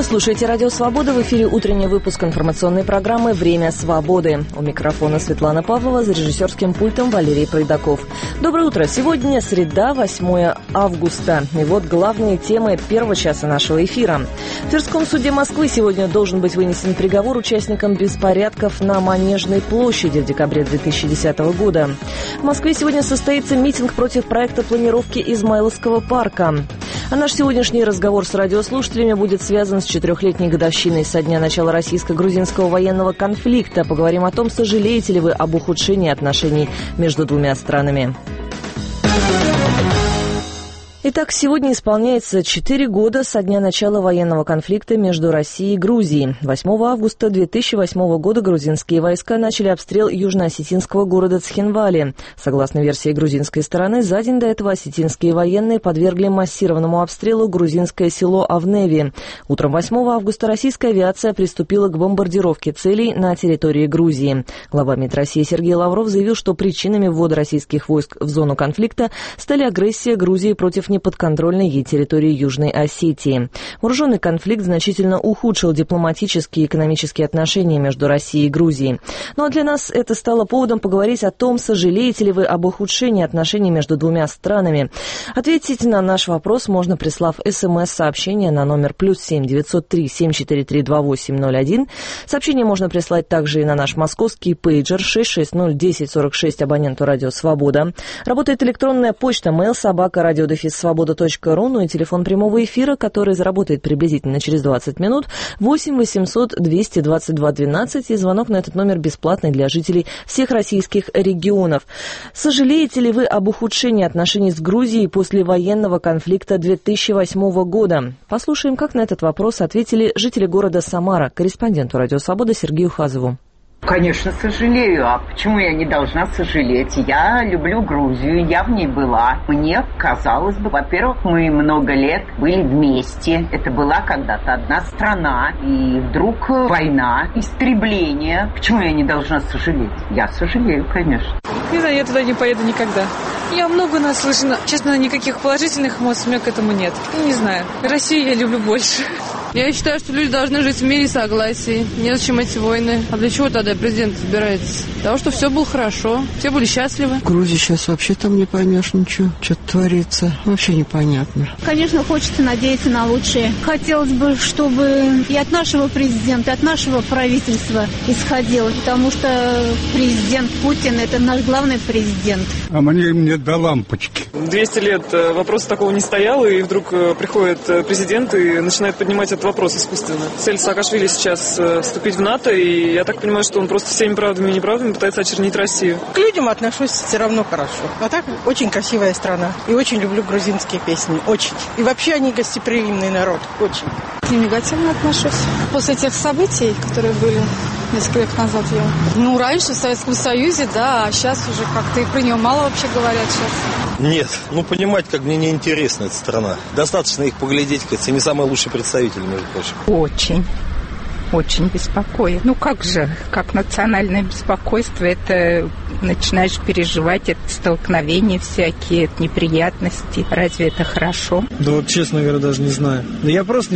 слушаете «Радио Свобода». В эфире утренний выпуск информационной программы «Время свободы». У микрофона Светлана Павлова, за режиссерским пультом Валерий Пройдаков. Доброе утро. Сегодня среда, 8 августа. И вот главные темы первого часа нашего эфира. В Тверском суде Москвы сегодня должен быть вынесен приговор участникам беспорядков на Манежной площади в декабре 2010 года. В Москве сегодня состоится митинг против проекта планировки Измайловского парка. А наш сегодняшний разговор с радиослушателями будет связан с 4-летней годовщиной со дня начала российско-грузинского военного конфликта. Поговорим о том, сожалеете ли вы об ухудшении отношений между двумя странами. Итак, сегодня исполняется 4 года со дня начала военного конфликта между Россией и Грузией. 8 августа 2008 года грузинские войска начали обстрел южно-осетинского города Цхинвали. Согласно версии грузинской стороны, за день до этого осетинские военные подвергли массированному обстрелу грузинское село Авневи. Утром 8 августа российская авиация приступила к бомбардировке целей на территории Грузии. Глава МИД России Сергей Лавров заявил, что причинами ввода российских войск в зону конфликта стали агрессия Грузии против неподконтрольной ей территории Южной Осетии. Вооруженный конфликт значительно ухудшил дипломатические и экономические отношения между Россией и Грузией. Ну а для нас это стало поводом поговорить о том, сожалеете ли вы об ухудшении отношений между двумя странами. Ответить на наш вопрос можно, прислав СМС-сообщение на номер +7 903 743 2801. Сообщение можно прислать также и на наш московский пейджер 6601046 абоненту «Радио Свобода». Работает электронная почта mail@radio-свобода.ру, ну и телефон прямого эфира, который заработает приблизительно через 20 минут, 8 800 222 12, и звонок на этот номер бесплатный для жителей всех российских регионов. Сожалеете ли вы об ухудшении отношений с Грузией после военного конфликта 2008 года? Послушаем, как на этот вопрос ответили жители города Самара, корреспонденту «Радио Свобода» Сергею Хазову. Конечно, сожалею. А почему я не должна сожалеть? Я люблю Грузию, я в ней была. Мне казалось бы, во-первых, мы много лет были вместе. Это была когда-то одна страна. И вдруг война, истребление. Почему я не должна сожалеть? Я сожалею, конечно. Не знаю, я туда не поеду никогда. Я много наслышана. Честно, никаких положительных эмоций у меня к этому нет. Не знаю. Россию я люблю больше. Я считаю, что люди должны жить в мире и согласии. Незачем эти войны. А для чего тогда президент избирается? Для того, чтобы все было хорошо, все были счастливы. В Грузии сейчас вообще там не поймешь ничего, что творится. Вообще непонятно. Конечно, хочется надеяться на лучшее. Хотелось бы, чтобы и от нашего президента, и от нашего правительства исходило, потому что президент Путин – это наш главный президент. А мне до лампочки. 200 лет вопроса такого не стоял, и вдруг приходит президент и начинает поднимать этот вопрос искусственно. Цель Саакашвили сейчас вступить в НАТО, и я так понимаю, что он просто всеми правдами и неправдами пытается очернить Россию. К людям отношусь все равно хорошо. А так, очень красивая страна. И очень люблю грузинские песни. Очень. И вообще они гостеприимный народ. Очень. Негативно отношусь. После тех событий, которые были несколько лет назад. Раньше в Советском Союзе, да, а сейчас уже как-то и про нее мало вообще говорят сейчас. Нет, понимать, как мне неинтересна эта страна. Достаточно их поглядеть, кажется, не самый лучший представитель, между прочим. Очень беспокоит. Как же, как национальное беспокойство, это начинаешь переживать, это столкновения всякие, это неприятности. Разве это хорошо? Да вот, честно говоря, даже не знаю. Я просто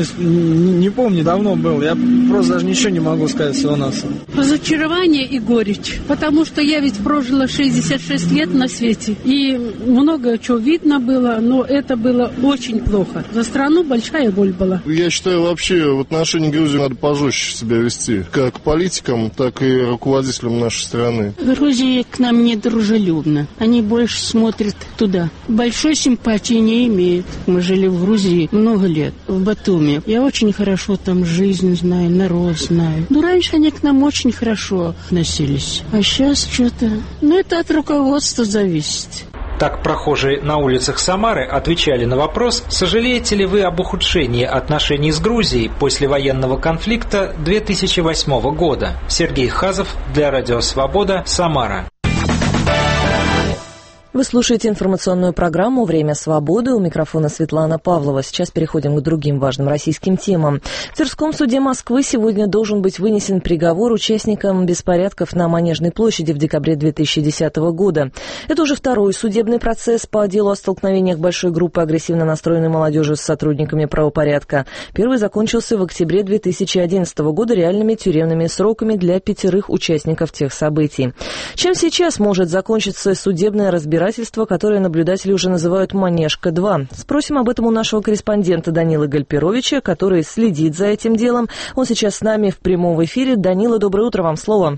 не помню, давно был. Я просто даже ничего не могу сказать всего нас. Разочарование и горечь. Потому что я ведь прожила 66 лет на свете. И много чего видно было, но это было очень плохо. За страну большая боль была. Я считаю, вообще в отношении Грузии надо пожестче себя вести. Как политикам, так и руководителям нашей страны. Грузия к нам не дружелюбна. Они больше смотрят туда. Большой симпатии не имеют. Мы жили в Грузии много лет, в Батуми. Я очень хорошо там жизнь знаю, народ знаю. Раньше они к нам очень хорошо относились. А сейчас что-то... это от руководства зависит. Так прохожие на улицах Самары отвечали на вопрос, сожалеете ли вы об ухудшении отношений с Грузией после военного конфликта 2008 года. Сергей Хазов для «Радио Свобода», Самара. Вы слушаете информационную программу «Время свободы». У микрофона Светлана Павлова. Сейчас переходим к другим важным российским темам. В Тверском суде Москвы сегодня должен быть вынесен приговор участникам беспорядков на Манежной площади в декабре 2010 года. Это уже второй судебный процесс по делу о столкновениях большой группы агрессивно настроенной молодежи с сотрудниками правопорядка. Первый закончился в октябре 2011 года реальными тюремными сроками для 5 участников тех событий. Чем сейчас может закончиться судебное разбирательство, которое наблюдатели уже называют «Манежка-2». Спросим об этом у нашего корреспондента Данилы Гальперовича, который следит за этим делом. Он сейчас с нами в прямом эфире. Данила, доброе утро, вам слово.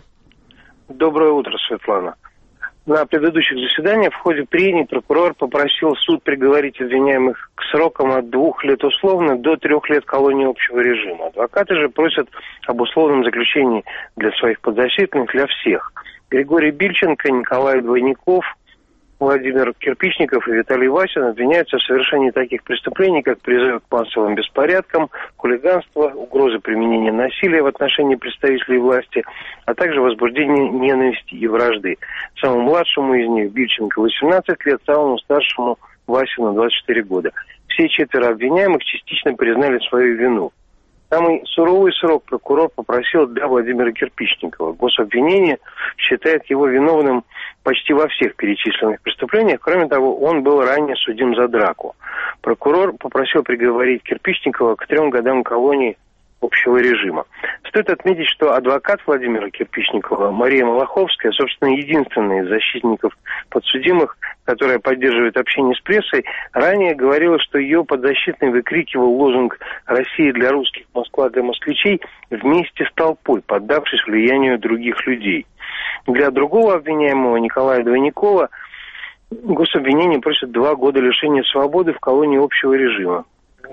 Доброе утро, Светлана. На предыдущих заседаниях в ходе прений прокурор попросил суд приговорить обвиняемых к срокам от 2 лет условно до 3 лет колонии общего режима. Адвокаты же просят об условном заключении для своих подзащитных, для всех. Григорий Бильченко, Николай Двойников, Владимир Кирпичников и Виталий Васин обвиняются в совершении таких преступлений, как призыв к массовым беспорядкам, хулиганство, угроза применения насилия в отношении представителей власти, а также возбуждение ненависти и вражды. Самому младшему из них, Бильченко, 18 лет, самому старшему Васину 24 года. Все 4 обвиняемых частично признали свою вину. Самый суровый срок прокурор попросил для Владимира Кирпичникова. Гособвинение считает его виновным почти во всех перечисленных преступлениях. Кроме того, он был ранее судим за драку. Прокурор попросил приговорить Кирпичникова к 3 годам колонии общего режима. Стоит отметить, что адвокат Владимира Кирпичникова Мария Малаховская, собственно, единственная из защитников подсудимых, которая поддерживает общение с прессой, ранее говорила, что ее подзащитный выкрикивал лозунг «Россия для русских, Москва для москвичей» вместе с толпой, поддавшись влиянию других людей. Для другого обвиняемого, Николая Двойникова, гособвинение просит 2 года лишения свободы в колонии общего режима.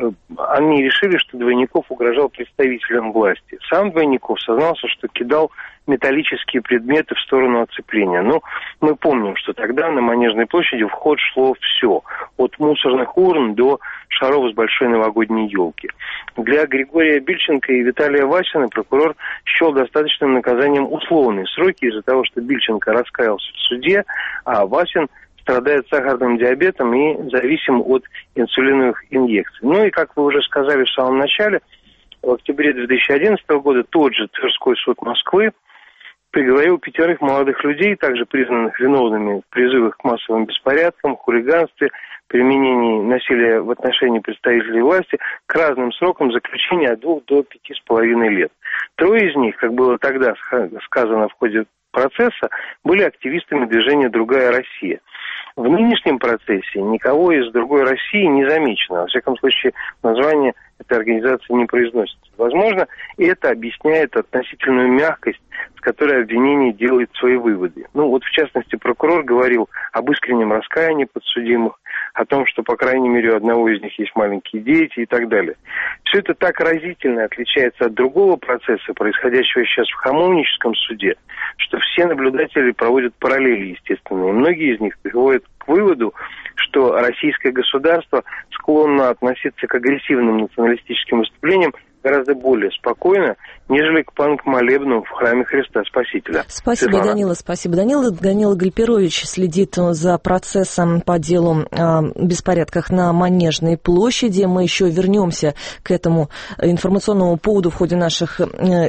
Они решили, что Двойников угрожал представителям власти. Сам Двойников сознался, что кидал металлические предметы в сторону оцепления. Но мы помним, что тогда на Манежной площади в ход шло все. От мусорных урн до шаров с большой новогодней елки. Для Григория Бильченко и Виталия Васина прокурор счел достаточным наказанием условные сроки из-за того, что Бильченко раскаялся в суде, а Васин страдает сахарным диабетом и зависим от инсулиновых инъекций. Ну и, как вы уже сказали в самом начале, в октябре 2011 года тот же Тверской суд Москвы приговорил 5 молодых людей, также признанных виновными в призывах к массовым беспорядкам, хулиганстве, применении насилия в отношении представителей власти, к разным срокам заключения от 2 до 5,5 лет. 3 из них, как было тогда сказано в ходе процесса, были активистами движения «Другая Россия». В нынешнем процессе никого из «Другой России» не замечено. Во всяком случае, название этой организации не произносится. Возможно, это объясняет относительную мягкость, с которой обвинение делает свои выводы. Вот, в частности, прокурор говорил об искреннем раскаянии подсудимых, о том, что, по крайней мере, у одного из них есть маленькие дети и так далее. Все это так разительно отличается от другого процесса, происходящего сейчас в Хамовническом суде, что все наблюдатели проводят параллели, естественно. И многие из них приходят к выводу, что российское государство склонно относиться к агрессивным националистическим выступлениям гораздо более спокойно, нежели к панк-молебну в храме Христа Спасителя. Спасибо, Светлана. Данила. Спасибо, Данила. Данила Гальперович следит за процессом по делу о беспорядках на Манежной площади. Мы еще вернемся к этому информационному поводу в ходе наших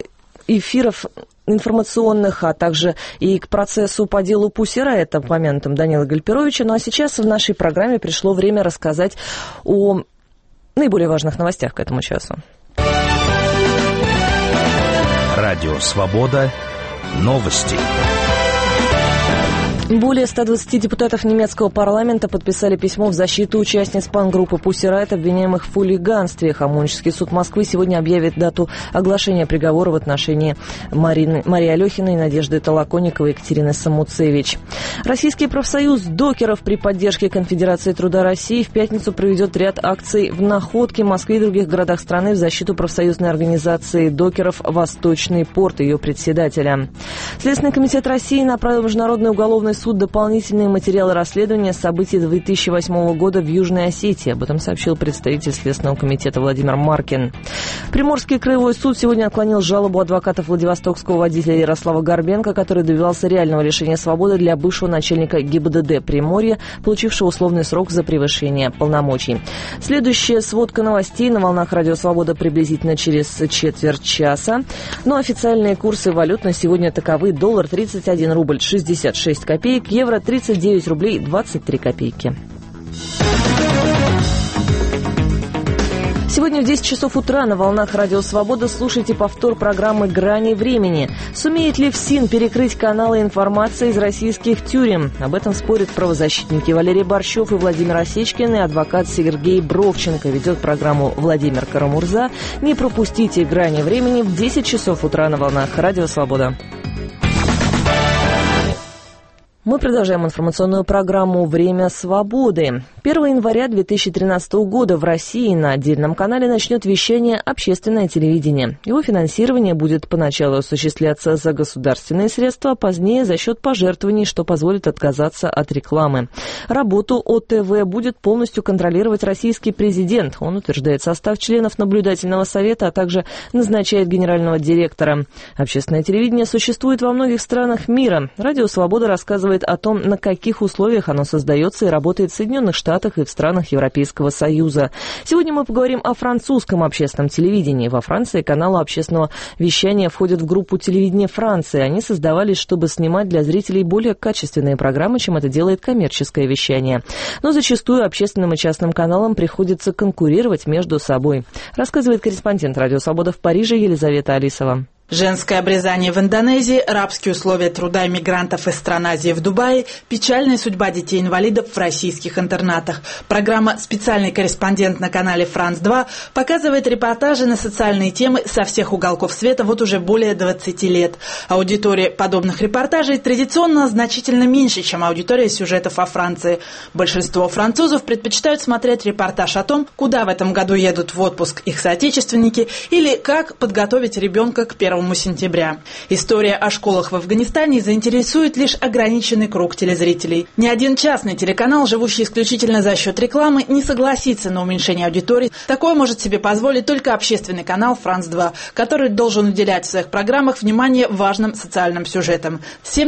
эфиров информационных, а также и к процессу по делу Pussy Riot, упомянутым Данила Гальперовича. Ну а сейчас в нашей программе пришло время рассказать о наиболее важных новостях к этому часу. Радио «Свобода». Новости. Более 120 депутатов немецкого парламента подписали письмо в защиту участниц панк-группы Pussy Riot, обвиняемых в хулиганстве. Хамовнический суд Москвы сегодня объявит дату оглашения приговора в отношении Марии Алехиной, Надежды Толоконниковой и Екатерины Самуцевич. Российский профсоюз докеров при поддержке Конфедерации труда России в пятницу проведет ряд акций в Находке, Москве и других городах страны в защиту профсоюзной организации докеров «Восточный порт» и ее председателя. Следственный комитет России направил в Международный уголовный суд дополнительные материалы расследования событий 2008 года в Южной Осетии. Об этом сообщил представитель Следственного комитета Владимир Маркин. Приморский краевой суд сегодня отклонил жалобу адвокатов владивостокского водителя Ярослава Горбенко, который добивался реального лишения свободы для бывшего начальника ГИБДД Приморья, получившего условный срок за превышение полномочий. Следующая сводка новостей на волнах Радио Свобода приблизительно через четверть часа. Но официальные курсы валют на сегодня таковы: доллар 31 рубль 66 копеек, евро 39 рублей 23 копейки. Сегодня в 10 часов утра на волнах Радио Свобода слушайте повтор программы «Грани времени». Сумеет ли ФСИН перекрыть каналы информации из российских тюрем? Об этом спорят правозащитники Валерий Борщев и Владимир Осечкин, и адвокат Сергей Бровченко. Ведет программу Владимир Карамурза. Не пропустите «Грани времени» в 10 часов утра на волнах Радио Свобода. Мы продолжаем информационную программу «Время свободы». 1 января 2013 года в России на отдельном канале начнет вещание общественное телевидение. Его финансирование будет поначалу осуществляться за государственные средства, а позднее за счет пожертвований, что позволит отказаться от рекламы. Работу ОТВ будет полностью контролировать российский президент. Он утверждает состав членов наблюдательного совета, а также назначает генерального директора. Общественное телевидение существует во многих странах мира. Радио «Свобода» рассказывает о том, на каких условиях оно создается и работает в Соединенных Штатах и в странах Европейского Союза. Сегодня мы поговорим о французском общественном телевидении. Во Франции каналы общественного вещания входят в группу телевидения Франции. Они создавались, чтобы снимать для зрителей более качественные программы, чем это делает коммерческое вещание. Но зачастую общественным и частным каналам приходится конкурировать между собой, рассказывает корреспондент Радио Свобода в Париже Елизавета Алисова. Женское обрезание в Индонезии, рабские условия труда иммигрантов из стран Азии в Дубае, печальная судьба детей-инвалидов в российских интернатах. Программа «Специальный корреспондент» на канале «Франц-2» показывает репортажи на социальные темы со всех уголков света вот уже более 20 лет. Аудитория подобных репортажей традиционно значительно меньше, чем аудитория сюжетов о Франции. Большинство французов предпочитают смотреть репортаж о том, куда в этом году едут в отпуск их соотечественники или как подготовить ребенка к 1 сентября. История о школах в Афганистане заинтересует лишь ограниченный круг телезрителей. Ни один частный телеканал, живущий исключительно за счет рекламы, не согласится на уменьшение аудитории. Такое может себе позволить только общественный канал «Франц-2», который должен уделять в своих программах внимание важным социальным сюжетам.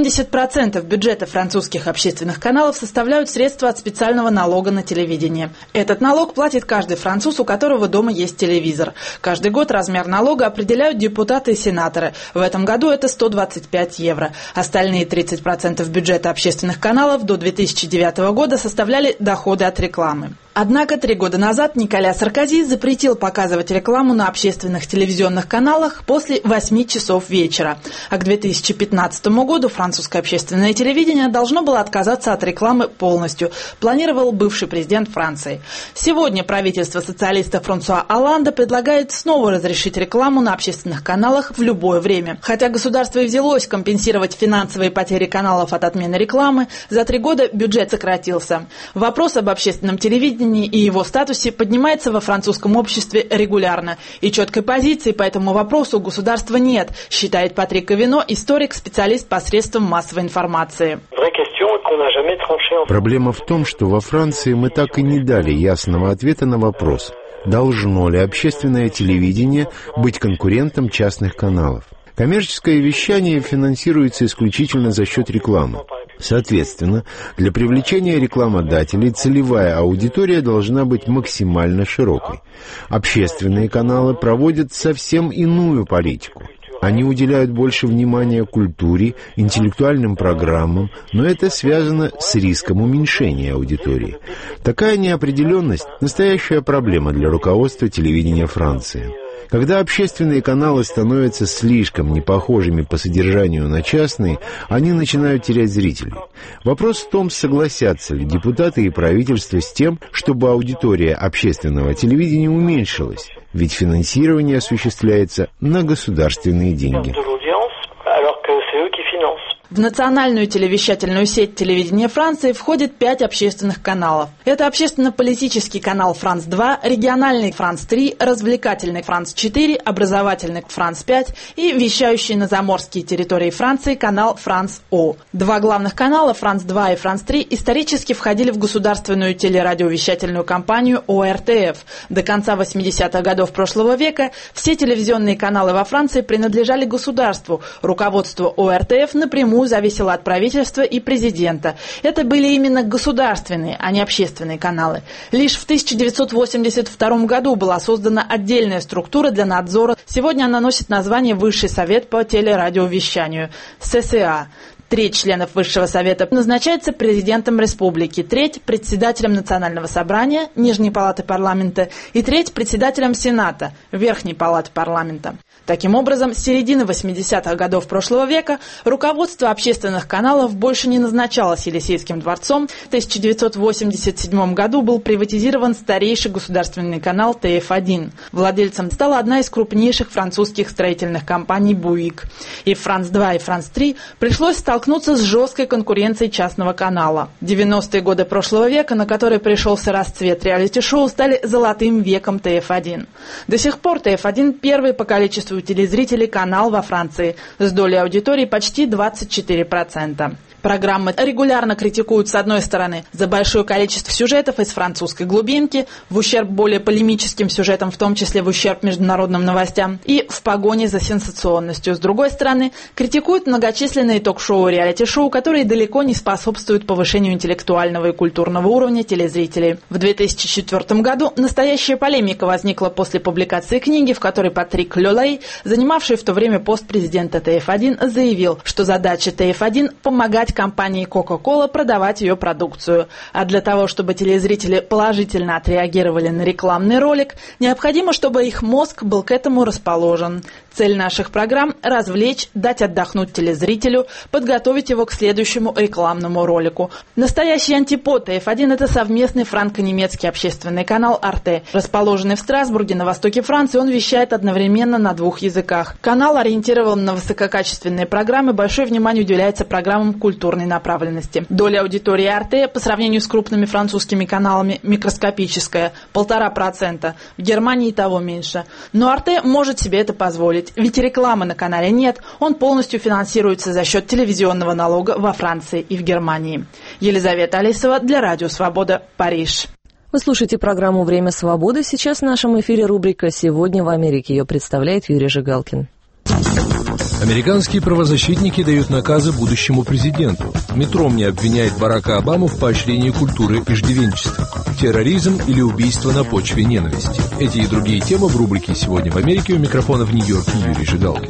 70% бюджета французских общественных каналов составляют средства от специального налога на телевидение. Этот налог платит каждый француз, у которого дома есть телевизор. Каждый год размер налога определяют депутаты и сенаторы. В этом году это 125 евро. Остальные 30% бюджета общественных каналов до 2009 года составляли доходы от рекламы. Однако 3 года назад Николя Саркози запретил показывать рекламу на общественных телевизионных каналах после 8 часов вечера. А к 2015 году французское общественное телевидение должно было отказаться от рекламы полностью, планировал бывший президент Франции. Сегодня правительство социалиста Франсуа Олланда предлагает снова разрешить рекламу на общественных каналах в любое время. Хотя государство и взялось компенсировать финансовые потери каналов от отмены рекламы, за 3 года бюджет сократился. Вопрос об общественном телевидении и его статусе поднимается во французском обществе регулярно. И четкой позиции по этому вопросу у государства нет, считает Патрик Ковино, историк, специалист по средствам массовой информации. Проблема в том, что во Франции мы так и не дали ясного ответа на вопрос, должно ли общественное телевидение быть конкурентом частных каналов. Коммерческое вещание финансируется исключительно за счет рекламы. Соответственно, для привлечения рекламодателей целевая аудитория должна быть максимально широкой. Общественные каналы проводят совсем иную политику. Они уделяют больше внимания культуре, интеллектуальным программам, но это связано с риском уменьшения аудитории. Такая неопределенность – настоящая проблема для руководства телевидения Франции. Когда общественные каналы становятся слишком непохожими по содержанию на частные, они начинают терять зрителей. Вопрос в том, согласятся ли депутаты и правительство с тем, чтобы аудитория общественного телевидения уменьшилась, ведь финансирование осуществляется на государственные деньги. В национальную телевещательную сеть телевидения Франции входит 5 общественных каналов. Это общественно-политический канал «Франс-2», региональный «Франс-3», развлекательный «Франс-4», образовательный «Франс-5» и вещающий на заморские территории Франции канал «Франс-О». 2 главных канала «Франс-2» и «Франс-3» исторически входили в государственную телерадиовещательную компанию ОРТФ. До конца 80-х годов прошлого века все телевизионные каналы во Франции принадлежали государству. Руководство ОРТФ напрямую зависело от правительства и президента. Это были именно государственные, а не общественные каналы. Лишь в 1982 году была создана отдельная структура для надзора. Сегодня она носит название «Высший совет по телерадиовещанию» – ССА. 3 членов Высшего совета назначается президентом республики, 3 председателем Национального собрания, Нижней палаты парламента и 3 председателем Сената, Верхней палаты парламента. Таким образом, с середины 80-х годов прошлого века руководство общественных каналов больше не назначалось Елисейским дворцом. В 1987 году был приватизирован старейший государственный канал ТФ1. Владельцем стала одна из крупнейших французских строительных компаний «Буик». И «Франс-2», и «Франс-3» пришлось столкнуться с жесткой конкуренцией частного канала. 90-е годы прошлого века, на которые пришелся расцвет реалити-шоу, стали золотым веком ТФ1. До сих пор ТФ1 первый по количеству телезрителей канал во Франции с долей аудитории почти 24%. Программы регулярно критикуют, с одной стороны, за большое количество сюжетов из французской глубинки, в ущерб более полемическим сюжетам, в том числе в ущерб международным новостям, и в погоне за сенсационностью. С другой стороны, критикуют многочисленные ток-шоу и реалити-шоу, которые далеко не способствуют повышению интеллектуального и культурного уровня телезрителей. В 2004 году настоящая полемика возникла после публикации книги, в которой Патрик Лёлей, занимавший в то время пост президента ТФ1, заявил, что задача ТФ1 – помогать компании Coca-Cola продавать ее продукцию. А для того, чтобы телезрители положительно отреагировали на рекламный ролик, необходимо, чтобы их мозг был к этому расположен. Цель наших программ – развлечь, дать отдохнуть телезрителю, подготовить его к следующему рекламному ролику. Настоящий антипод ТФ1 – это совместный франко-немецкий общественный канал «Арте». Расположенный в Страсбурге на востоке Франции, он вещает одновременно на 2 языках. Канал ориентирован на высококачественные программы, большое внимание уделяется программам культурной направленности. Доля аудитории «Арте» по сравнению с крупными французскими каналами микроскопическая – 1,5%. В Германии и того меньше. Но «Арте» может себе это позволить. Ведь рекламы на канале нет, он полностью финансируется за счет телевизионного налога во Франции и в Германии. Елизавета Алисова для Радио Свобода, Париж. Вы слушаете программу «Время свободы». Сейчас в нашем эфире рубрика «Сегодня в Америке». Ее представляет Юрий Жигалкин. Американские правозащитники дают наказы будущему президенту. Митт Ромни обвиняет Барака Обаму в поощрении культуры иждивенчества. Терроризм или убийство на почве ненависти. Эти и другие темы в рубрике «Сегодня в Америке». У микрофона в Нью-Йорке Юрий Жигалкин.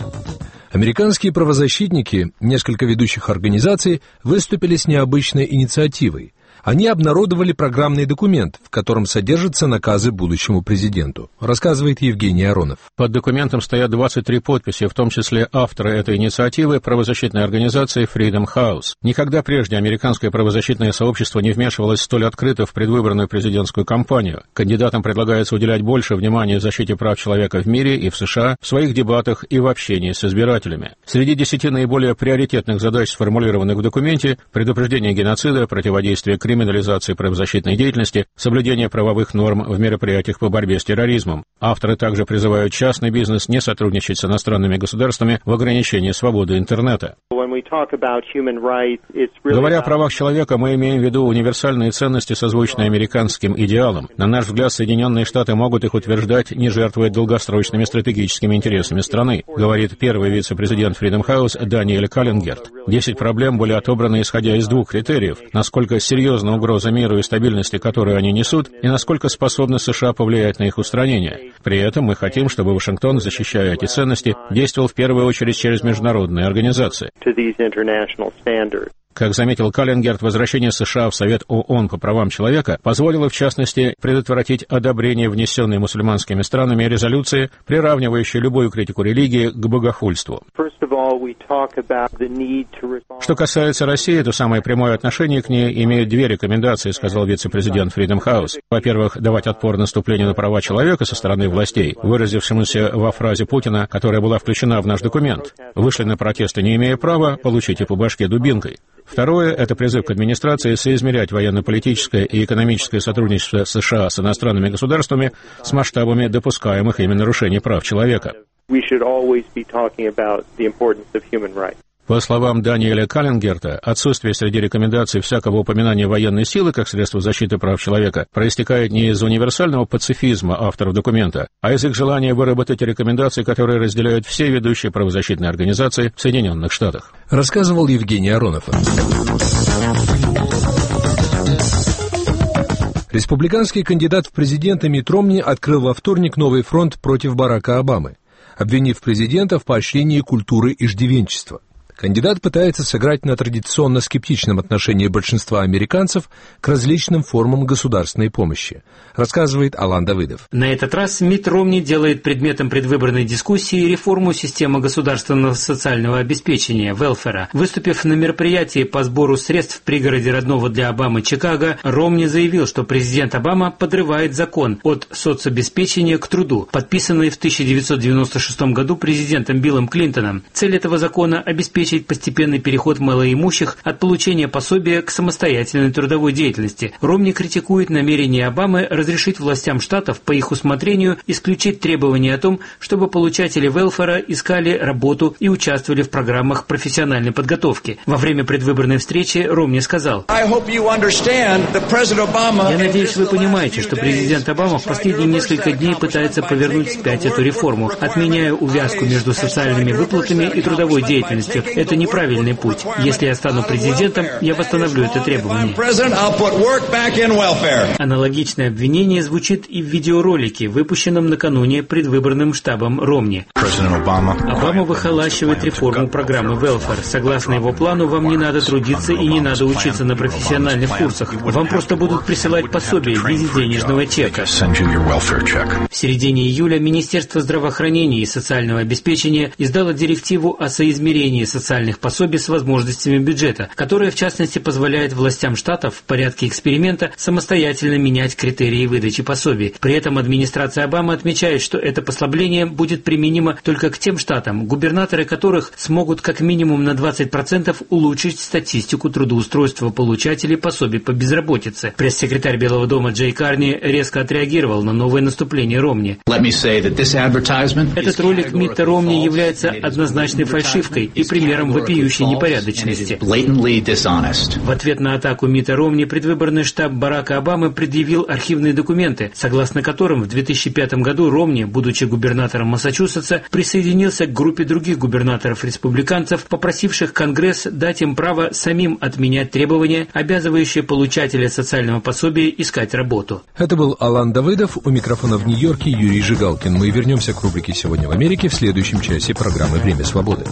Американские правозащитники, несколько ведущих организаций, выступили с необычной инициативой. Они обнародовали программный документ, в котором содержатся наказы будущему президенту, рассказывает Евгений Аронов. Под документом стоят 23 подписи, в том числе авторы этой инициативы правозащитной организации Freedom House. Никогда прежде американское правозащитное сообщество не вмешивалось столь открыто в предвыборную президентскую кампанию. Кандидатам предлагается уделять больше внимания защите прав человека в мире и в США, в своих дебатах и в общении с избирателями. Среди 10 наиболее приоритетных задач, сформулированных в документе, предупреждение геноцида, противодействие криминализации правозащитной деятельности, соблюдение правовых норм в мероприятиях по борьбе с терроризмом. Авторы также призывают частный бизнес не сотрудничать с иностранными государствами в ограничении свободы интернета. Говоря о правах человека, мы имеем в виду универсальные ценности, созвучные американским идеалам. На наш взгляд, Соединенные Штаты могут их утверждать, не жертвуя долгосрочными стратегическими интересами страны, говорит первый вице-президент Freedom House Даниэль Каллингерт. 10 проблем были отобраны, исходя из 2 критериев: насколько серьезна угроза миру и стабильности, которую они несут, и насколько способны США повлиять на их устранение. При этом мы хотим, чтобы Вашингтон, защищая эти ценности, действовал в первую очередь через международные организации. Как заметил Каллингерт, возвращение США в Совет ООН по правам человека позволило, в частности, предотвратить одобрение внесенной мусульманскими странами резолюции, приравнивающей любую критику религии к богохульству. Что касается России, то самое прямое отношение к ней имеют две рекомендации, сказал вице-президент Freedom House. Во-первых, давать отпор наступлению на права человека со стороны властей, выразившемуся во фразе Путина, которая была включена в наш документ. Вышли на протесты, не имея права, получите по башке дубинкой. Второе – это призыв к администрации соизмерять военно-политическое и экономическое сотрудничество США с иностранными государствами с масштабами допускаемых ими нарушений прав человека. По словам Даниэля Каллингерта, отсутствие среди рекомендаций всякого упоминания военной силы как средства защиты прав человека проистекает не из универсального пацифизма авторов документа, а из их желания выработать рекомендации, которые разделяют все ведущие правозащитные организации в Соединенных Штатах. Рассказывал Евгений Аронов. Республиканский кандидат в президенты Митт Ромни открыл во вторник новый фронт против Барака Обамы, обвинив президента в поощрении культуры иждивенчества. Кандидат пытается сыграть на традиционно скептичном отношении большинства американцев к различным формам государственной помощи, рассказывает Алан Давыдов. На этот раз Митт Ромни делает предметом предвыборной дискуссии реформу системы государственного социального обеспечения, велфера. Выступив на мероприятии по сбору средств в пригороде родного для Обамы Чикаго, Ромни заявил, что президент Обама подрывает закон от соцобеспечения к труду, подписанный в 1996 году президентом Биллом Клинтоном. Цель этого закона – обеспечить постепенный переход малоимущих от получения пособия к самостоятельной трудовой деятельности. Ромни критикует намерение Обамы разрешить властям штатов по их усмотрению исключить требования о том, чтобы получатели велфера искали работу и участвовали в программах профессиональной подготовки. Во время предвыборной встречи Ромни сказал: «Я надеюсь, вы понимаете, что президент Обама в последние несколько дней пытается повернуть вспять эту реформу, отменяя увязку между социальными выплатами и трудовой деятельностью. Это неправильный путь. Если я стану президентом, я восстановлю это требование». Аналогичное обвинение звучит и в видеоролике, выпущенном накануне предвыборным штабом Ромни. Обама выхолащивает реформу программы Welfare. Согласно его плану, вам не надо трудиться и не надо учиться на профессиональных курсах. Вам просто будут присылать пособие в виде денежного чека. В середине июля Министерство здравоохранения и социального обеспечения издало директиву о соизмерении социальных пособий с возможностями бюджета, которая, в частности, позволяет властям штатов в порядке эксперимента самостоятельно менять критерии выдачи пособий. При этом администрация Обамы отмечает, что это послабление будет применимо только к тем штатам, губернаторы которых смогут как минимум на 20% улучшить статистику трудоустройства получателей пособий по безработице. Пресс-секретарь Белого дома Джей Карни резко отреагировал на новое наступление Ромни. Этот ролик Митта Ромни является однозначной фальшивкой и примером вопиющей непорядочности. В ответ на атаку Митта Ромни предвыборный штаб Барака Обамы предъявил архивные документы, согласно которым в 2005 году Ромни, будучи губернатором Массачусетса, присоединился к группе других губернаторов-республиканцев, попросивших Конгресс дать им право самим отменять требования, обязывающие получателя социального пособия искать работу. Это был Алан Давыдов, у микрофона в Нью-Йорке Юрий Жигалкин. Мы вернемся к рубрике «Сегодня в Америке» в следующем часе программы «Время свободы».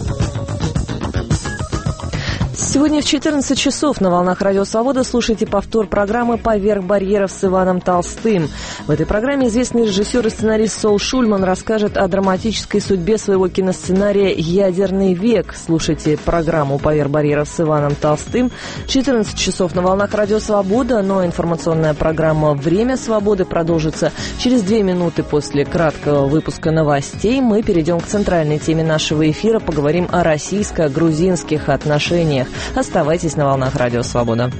Сегодня в 14 часов на волнах Радио Свобода слушайте повтор программы «Поверх барьеров» с Иваном Толстым. В этой программе известный режиссер и сценарист Сол Шульман расскажет о драматической судьбе своего киносценария «Ядерный век». Слушайте программу «Поверх барьеров» с Иваном Толстым. 14 часов на волнах Радио Свобода, но информационная программа «Время свободы» продолжится через 2 минуты после краткого выпуска новостей. Мы перейдем к центральной теме нашего эфира, поговорим о российско-грузинских отношениях. Оставайтесь на волнах Радио Свобода.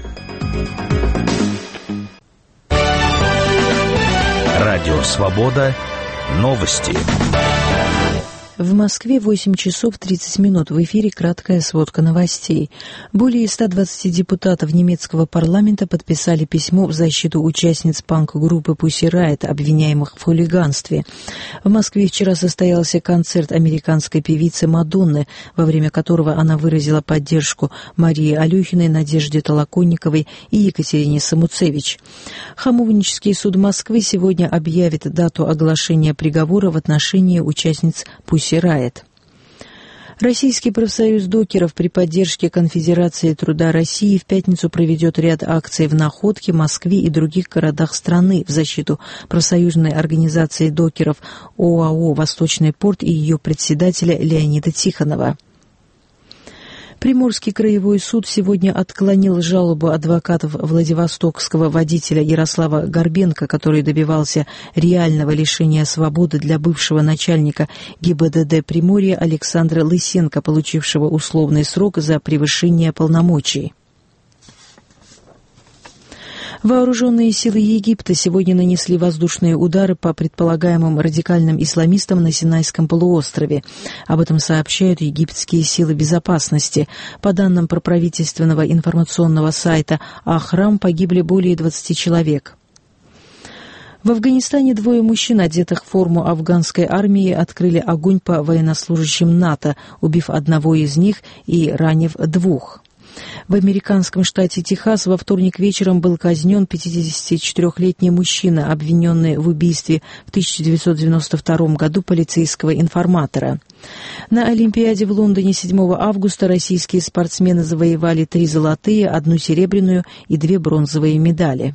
Радио Свобода. Новости. В Москве 8 часов 30 минут. В эфире краткая сводка новостей. Более 120 депутатов немецкого парламента подписали письмо в защиту участниц панк-группы Pussy Riot, обвиняемых в хулиганстве. В Москве вчера состоялся концерт американской певицы Мадонны, во время которого она выразила поддержку Марии Алехиной, Надежде Толоконниковой и Екатерине Самуцевич. Хамовнический суд Москвы сегодня объявит дату оглашения приговора в отношении участниц Pussy Riot. Российский профсоюз докеров при поддержке Конфедерации труда России в пятницу проведет ряд акций в Находке, Москве и других городах страны в защиту профсоюзной организации докеров ОАО «Восточный порт» и ее председателя Леонида Тихонова. Приморский краевой суд сегодня отклонил жалобу адвокатов владивостокского водителя Ярослава Горбенко, который добивался реального лишения свободы для бывшего начальника ГИБДД Приморья Александра Лысенко, получившего условный срок за превышение полномочий. Вооруженные силы Египта сегодня нанесли воздушные удары по предполагаемым радикальным исламистам на Синайском полуострове. Об этом сообщают египетские силы безопасности. По данным проправительственного информационного сайта «Ахрам», погибли более 20 человек. В Афганистане двое мужчин, одетых в форму афганской армии, открыли огонь по военнослужащим НАТО, убив одного из них и ранив двух. В американском штате Техас во вторник вечером был казнен 54-летний мужчина, обвиненный в убийстве в 1992 году полицейского информатора. На Олимпиаде в Лондоне 7 августа российские спортсмены завоевали 3 золотые, 1 серебряную и 2 бронзовые медали.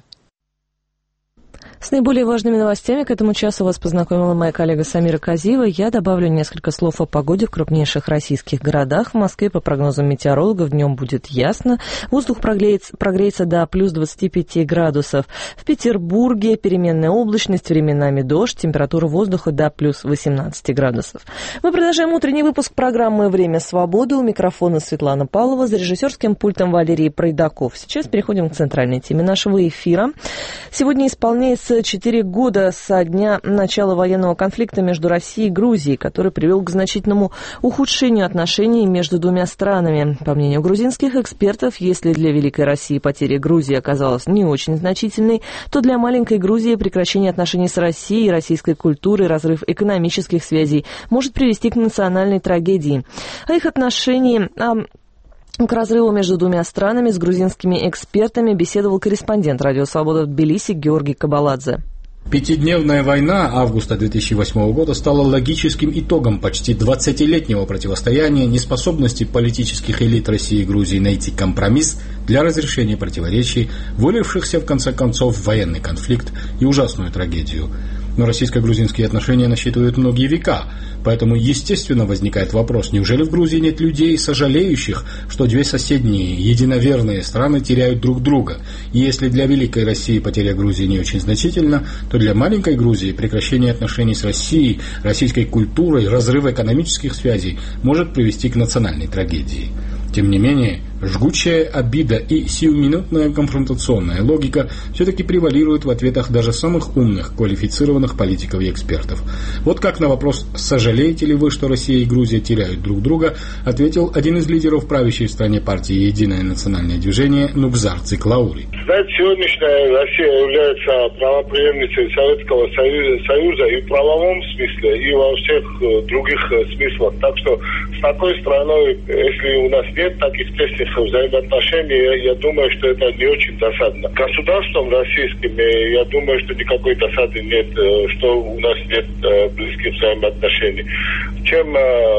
С наиболее важными новостями к этому часу вас познакомила моя коллега Самира Казиева. Я добавлю несколько слов о погоде в крупнейших российских городах. В Москве, по прогнозам метеорологов, днем будет ясно. Воздух прогреется до плюс 25 градусов. В Петербурге переменная облачность, временами дождь, температура воздуха до плюс 18 градусов. Мы продолжаем утренний выпуск программы «Время свободы». У микрофона Светлана Павлова, за режиссерским пультом Валерий Пройдаков. Сейчас переходим к центральной теме нашего эфира. Сегодня исполняется 4 года со дня начала военного конфликта между Россией и Грузией, который привел к значительному ухудшению отношений между двумя странами. По мнению грузинских экспертов, если для Великой России потеря Грузии оказалась не очень значительной, то для маленькой Грузии прекращение отношений с Россией, российской культурой, разрыв экономических связей может привести к национальной трагедии. К разрыву между двумя странами с грузинскими экспертами беседовал корреспондент «Радио Свобода» в Тбилиси Георгий Кабаладзе. Пятидневная война августа 2008 года стала логическим итогом почти 20-летнего противостояния, неспособности политических элит России и Грузии найти компромисс для разрешения противоречий, вылившихся в конце концов в военный конфликт и ужасную трагедию. Но российско-грузинские отношения насчитывают многие века, поэтому естественно возникает вопрос, неужели в Грузии нет людей, сожалеющих, что две соседние единоверные страны теряют друг друга? И если для Великой России потеря Грузии не очень значительна, то для маленькой Грузии прекращение отношений с Россией, российской культурой, разрыв экономических связей может привести к национальной трагедии. Тем не менее, жгучая обида и сиюминутная конфронтационная логика все-таки превалируют в ответах даже самых умных, квалифицированных политиков и экспертов. Вот как на вопрос «Сожалеете ли вы, что Россия и Грузия теряют друг друга?» ответил один из лидеров правящей в стране партии «Единое национальное движение» Нукзар Циклаури. Знаете, сегодняшняя Россия является правопреемницей Советского Союза и в правовом смысле, и во всех других смыслах. Так что с такой страной, если у нас нет таких тесных взаимоотношений, я думаю, что это не очень досадно. Государством российским, я думаю, что никакой досады нет, что у нас нет близких взаимоотношений. Чем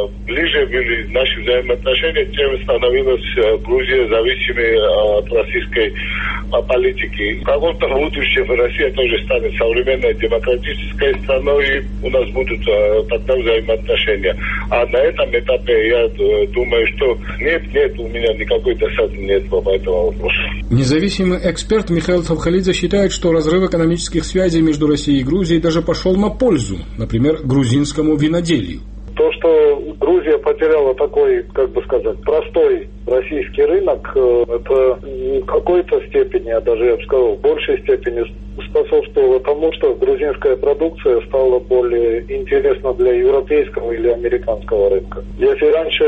ближе были наши взаимоотношения, тем становилась Грузия зависимой от российской политики. В каком-то будущем Россия тоже станет современной демократической страной, и у нас будут тогда взаимоотношения. А на этом этапе я думаю, что нет, у меня никакой досады нет по этому вопросу. Независимый эксперт Михаил Цавхалидзе считает, что разрыв экономических связей между Россией и Грузией даже пошел на пользу, например, грузинскому виноделию. То, что Грузия потеряла такой, простой российский рынок, это в какой-то степени, я бы сказал, в большей степени способствовало тому, что грузинская продукция стала более интересна для европейского или американского рынка. Если раньше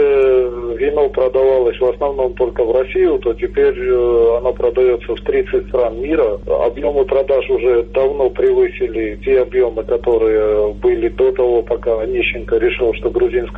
вино продавалось в основном только в Россию, то теперь оно продается в 30 стран мира. Объемы продаж уже давно превысили те объемы, которые были до того, пока Онищенко решил, что грузинское вино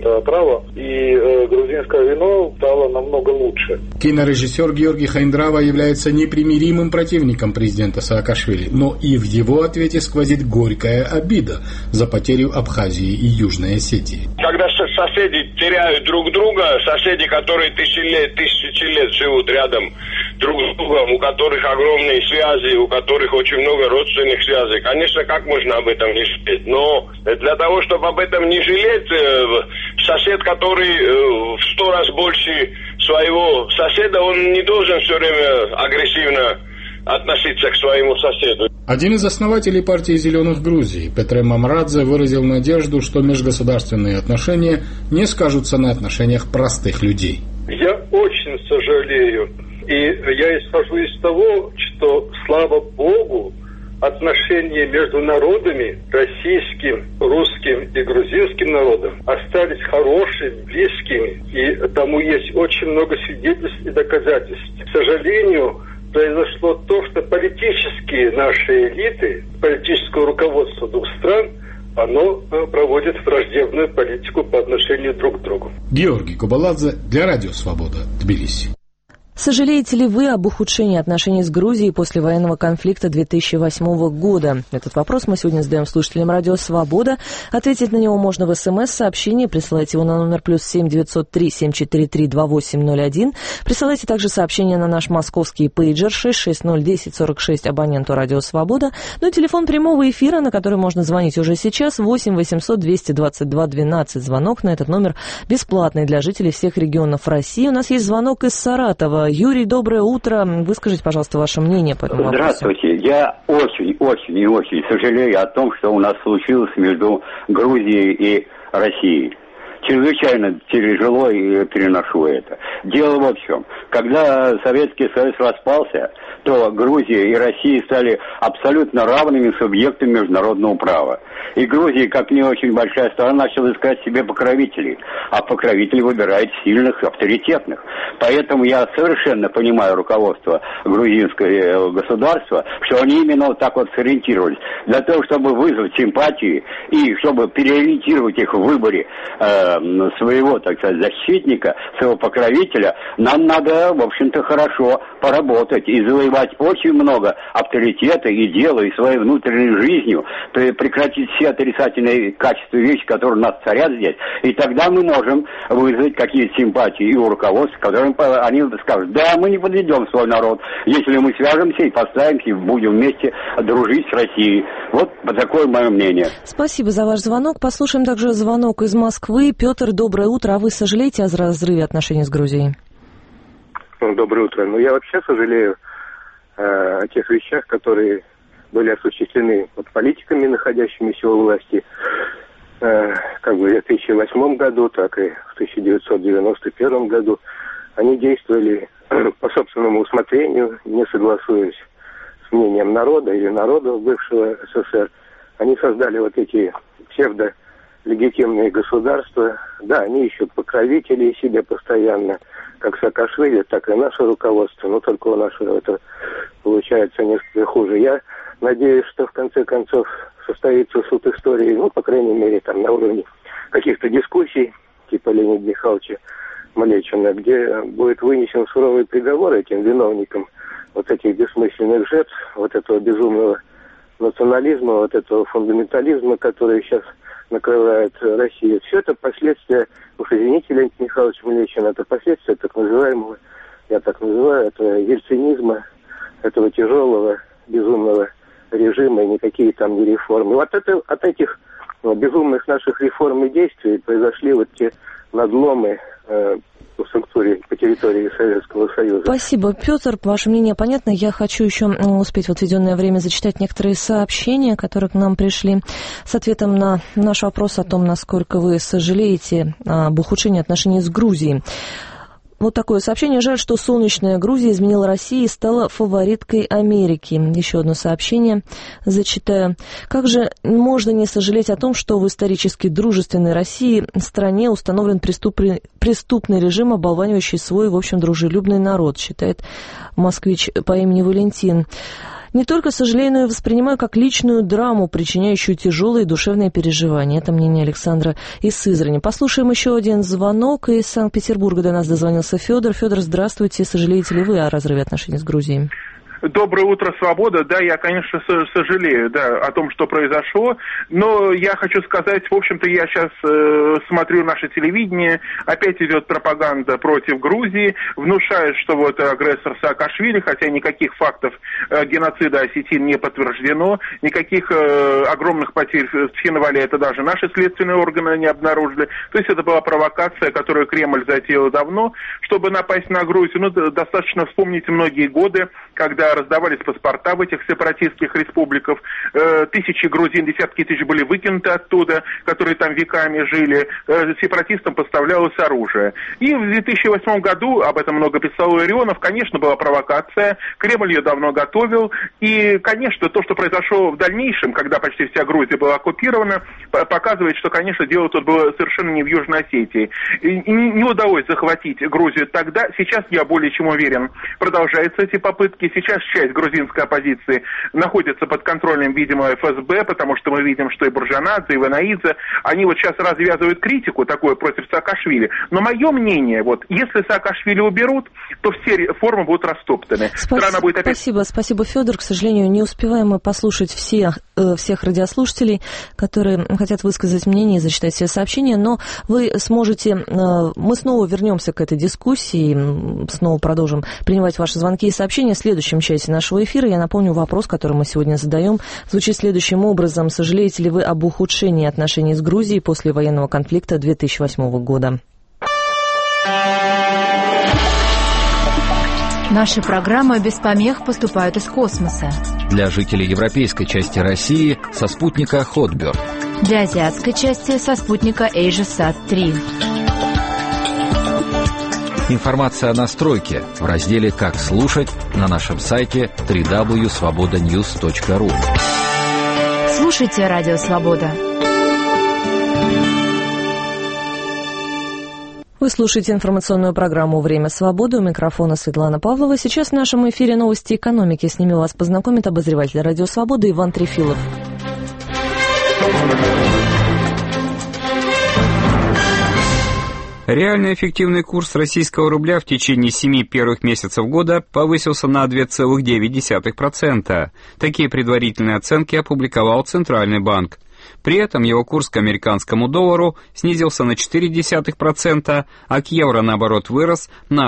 это право, и грузинское вино стало намного лучше. Кинорежиссер Георгий Хайндрава является непримиримым противником президента Саакашвили, но и в его ответе сквозит горькая обида за потерю Абхазии и Южной Осетии. Когда соседи теряют друг друга, соседи, которые тысячи лет живут рядом друг с другом, у которых огромные связи, у которых очень много родственных связей, конечно, как можно об этом не жалеть? Но для того, чтобы об этом не жалеть, сосед, который в 100 раз больше своего соседа, он не должен все время агрессивно относиться к своему соседу. Один из основателей партии «Зеленых» Грузии, Петре Мамрадзе, выразил надежду, что межгосударственные отношения не скажутся на отношениях простых людей. Я очень сожалею, и я исхожу из того, что, слава Богу, отношения между народами, российским, русским и грузинским народом, остались хорошими, близкими, и тому есть очень много свидетельств и доказательств. К сожалению, произошло то, что политические наши элиты, политическое руководство двух стран, оно проводит враждебную политику по отношению друг к другу. Георгий Кубаладзе для Радио Свобода, Тбилиси. Сожалеете ли вы об ухудшении отношений с Грузией после военного конфликта 2008 года? Этот вопрос мы сегодня задаем слушателям Радио Свобода. Ответить на него можно в СМС-сообщении. Присылайте его на номер +7 903 743 2801. Присылайте также сообщение на наш московский пейджер 660 46 абоненту Радио Свобода. Ну и телефон прямого эфира, на который можно звонить уже сейчас, 8 800 222 12. Звонок на этот номер бесплатный для жителей всех регионов России. У нас есть звонок из Саратова. Юрий, доброе утро. Выскажите, пожалуйста, ваше мнение по этому вопросу. Здравствуйте. Я очень сожалею о том, что у нас случилось между Грузией и Россией. Чрезвычайно тяжело и переношу это. Дело в чем. Когда Советский Союз распался, то Грузия и Россия стали абсолютно равными субъектами международного права. И Грузия, как не очень большая страна, начала искать себе покровителей. А покровители выбирают сильных, авторитетных. Поэтому я совершенно понимаю руководство грузинского государства, что они именно вот так вот сориентировались. Для того, чтобы вызвать симпатии и чтобы переориентировать их в выборе своего, так сказать, защитника, своего покровителя, нам надо, в общем-то, хорошо поработать и завоевать очень много авторитета и дела, и своей внутренней жизнью, прекратить все отрицательные качества и вещи, которые у нас царят здесь, и тогда мы можем вызвать какие-то симпатии и у руководства, которым они скажут: да, мы не подведем свой народ, если мы свяжемся и поставимся, и будем вместе дружить с Россией. Вот такое мое мнение. Спасибо за ваш звонок. Послушаем также звонок из Москвы. Петр, доброе утро. А вы сожалеете о разрыве отношений с Грузией? Доброе утро. Я вообще сожалею о тех вещах, которые были осуществлены политиками, находящимися у власти, как в 2008 году, так и в 1991 году. Они действовали по собственному усмотрению, не согласуясь с мнением народа или народов бывшего СССР. Они создали вот эти псевдолегитимные государства. Да, они ищут покровителей себе постоянно, как Саакашвили, так и наше руководство, но только у нашего это получается несколько хуже. Я надеюсь, что в конце концов состоится суд истории, по крайней мере, там на уровне каких-то дискуссий, типа Леонида Михайловича Млечина, где будет вынесен суровый приговор этим виновникам вот этих бессмысленных жертв, вот этого безумного национализма, вот этого фундаментализма, который сейчас накрывает Россию. Все это последствия, уж извините, Леонид Михайлович Млечин, это последствия так называемого, я так называю, это ельцинизма, этого тяжелого, безумного режима, и никакие там не реформы. Вот от этих безумных наших реформ и действий произошли вот те надломы по структуре, по территории Советского Союза. Спасибо, Петр. Ваше мнение понятно. Я хочу еще успеть в отведенное время зачитать некоторые сообщения, которые к нам пришли с ответом на наш вопрос о том, насколько вы сожалеете об ухудшении отношений с Грузией. Вот такое сообщение. Жаль, что солнечная Грузия изменила России и стала фавориткой Америки. Еще одно сообщение зачитаю. Как же можно не сожалеть о том, что в исторически дружественной России стране установлен преступный режим, оболванивающий свой, в общем, дружелюбный народ, считает москвич по имени Валентин. Не только сожалею, но и воспринимаю как личную драму, причиняющую тяжелые душевные переживания. Это мнение Александра из Сызрани. Послушаем еще один звонок. Из Санкт-Петербурга до нас дозвонился Федор. Федор, здравствуйте. Сожалеете ли вы о разрыве отношений с Грузией? Доброе утро, Свобода. Да, я, конечно, сожалею, да, о том, что произошло, но я хочу сказать, в общем-то, я сейчас смотрю наше телевидение, опять идет пропаганда против Грузии, внушают, что вот агрессор Саакашвили, хотя никаких фактов геноцида осетин не подтверждено, никаких огромных потерь в Цхинвале, это даже наши следственные органы не обнаружили. То есть это была провокация, которую Кремль затеял давно, чтобы напасть на Грузию. Ну, достаточно вспомнить многие годы, когда раздавались паспорта в этих сепаратистских республиках. Тысячи грузин, десятки тысяч были выкинуты оттуда, которые там веками жили. Сепаратистам поставлялось оружие. И в 2008 году, об этом много писал Ларионов, конечно, была провокация. Кремль ее давно готовил. И, конечно, то, что произошло в дальнейшем, когда почти вся Грузия была оккупирована, показывает, что, конечно, дело тут было совершенно не в Южной Осетии. И не удалось захватить Грузию тогда. Сейчас, я более чем уверен, продолжаются эти попытки. Сейчас часть грузинской оппозиции находится под контролем, видимо, ФСБ, потому что мы видим, что и Буржанадзе, и Ванаидзе, они вот сейчас развязывают критику такую против Саакашвили. Но мое мнение, вот, если Саакашвили уберут, то все реформы будут растоптаны. Спасибо, Федор. К сожалению, не успеваем мы послушать всех радиослушателей, которые хотят высказать мнение и зачитать все сообщения, но вы сможете, мы снова вернемся к этой дискуссии, снова продолжим принимать ваши звонки и сообщения в следующем части нашего эфира. Я напомню, вопрос, который мы сегодня задаем, звучит следующим образом. Сожалеете ли вы об ухудшении отношений с Грузией после военного конфликта 2008 года? Наши программы без помех поступают из космоса. Для жителей европейской части России со спутника Hotbird. Для азиатской части со спутника AsiaSat-3. Информация о настройке в разделе «Как слушать» на нашем сайте www.svobodanews.ru. Слушайте Радио Свобода. Вы слушаете информационную программу «Время свободы». У микрофона Светлана Павлова. Сейчас в нашем эфире новости экономики. С ними вас познакомит обозреватель Радио Свободы Иван Трефилов. Реальный эффективный курс российского рубля в течение 7 первых месяцев года повысился на 2,9%. Такие предварительные оценки опубликовал Центральный банк. При этом его курс к американскому доллару снизился на 0,4%, а к евро, наоборот, вырос на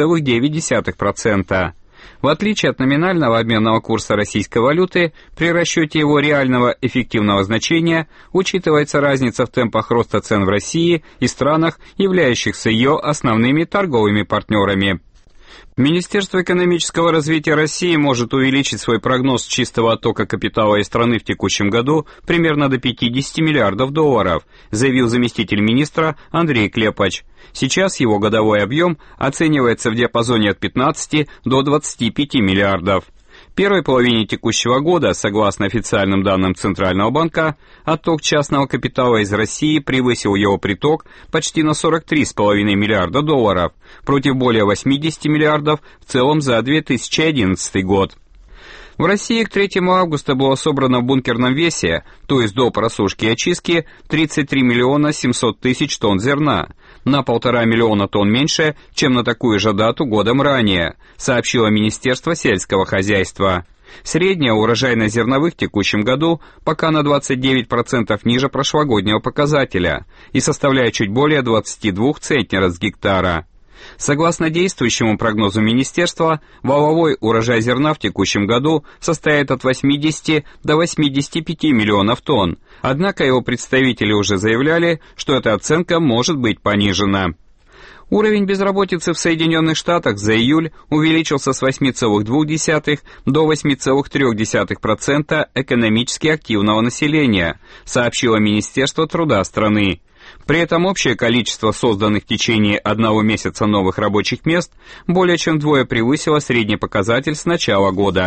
6,9%. В отличие от номинального обменного курса российской валюты, при расчете его реального эффективного значения учитывается разница в темпах роста цен в России и странах, являющихся ее основными торговыми партнерами. Министерство экономического развития России может увеличить свой прогноз чистого оттока капитала из страны в текущем году примерно до 50 миллиардов долларов, заявил заместитель министра Андрей Клепач. Сейчас его годовой объем оценивается в диапазоне от 15 до 25 миллиардов. В первой половине текущего года, согласно официальным данным Центрального банка, отток частного капитала из России превысил его приток почти на 43,5 миллиарда долларов, против более 80 миллиардов в целом за 2011 год. В России к 3 августа было собрано в бункерном весе, то есть до просушки и очистки, 33 миллиона 700 тысяч тонн зерна, на 1,5 миллиона тонн меньше, чем на такую же дату годом ранее, сообщило Министерство сельского хозяйства. Средняя урожайность зерновых в текущем году пока на 29% ниже прошлогоднего показателя и составляет чуть более 22 центнеров с гектара. Согласно действующему прогнозу министерства, валовой урожай зерна в текущем году составит от 80 до 85 миллионов тонн, однако его представители уже заявляли, что эта оценка может быть понижена. Уровень безработицы в Соединенных Штатах за июль увеличился с 8,2 до 8,3% экономически активного населения, сообщило Министерство труда страны. При этом общее количество созданных в течение одного месяца новых рабочих мест более чем вдвое превысило средний показатель с начала года.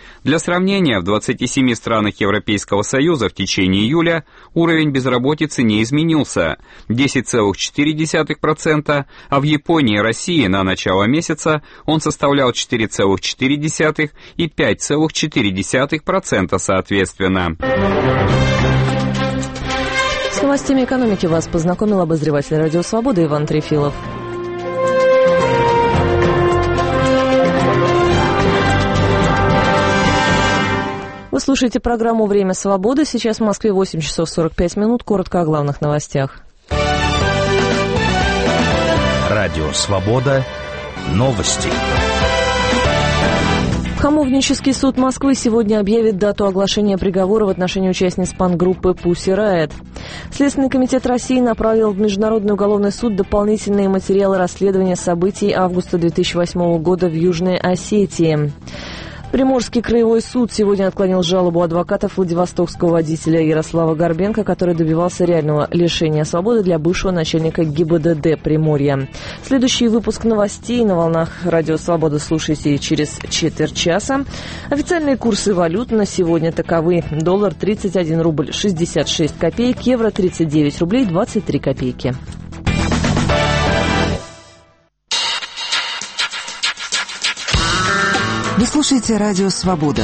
Для сравнения, в 27 странах Европейского Союза в течение июля уровень безработицы не изменился – 10,4%, а в Японии и России на начало месяца он составлял 4,4% и 5,4% соответственно. С новостями экономики вас познакомил обозреватель «Радио Свобода» Иван Трефилов. Вы слушаете программу «Время свободы». Сейчас в Москве 8 часов 45 минут. Коротко о главных новостях. Радио «Свобода». Новости. Хамовнический суд Москвы сегодня объявит дату оглашения приговора в отношении участниц панк-группы Pussy Riot. Следственный комитет России направил в Международный уголовный суд дополнительные материалы расследования событий августа 2008 года в Южной Осетии. Приморский краевой суд сегодня отклонил жалобу адвокатов владивостокского водителя Ярослава Горбенко, который добивался реального лишения свободы для бывшего начальника ГИБДД Приморья. Следующий выпуск новостей на волнах «Радио Свобода» слушайте через четверть часа. Официальные курсы валют на сегодня таковы: доллар 31 рубль 66 копеек, евро 39 рублей 23 копейки. Вы слушаете «Радио Свобода».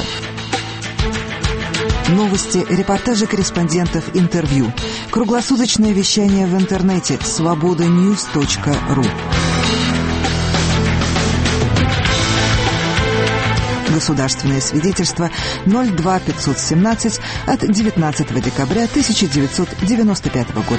Новости, репортажи корреспондентов, интервью. Круглосуточное вещание в интернете svobodanews.ru. Государственное свидетельство 02517 от 19 декабря 1995 года.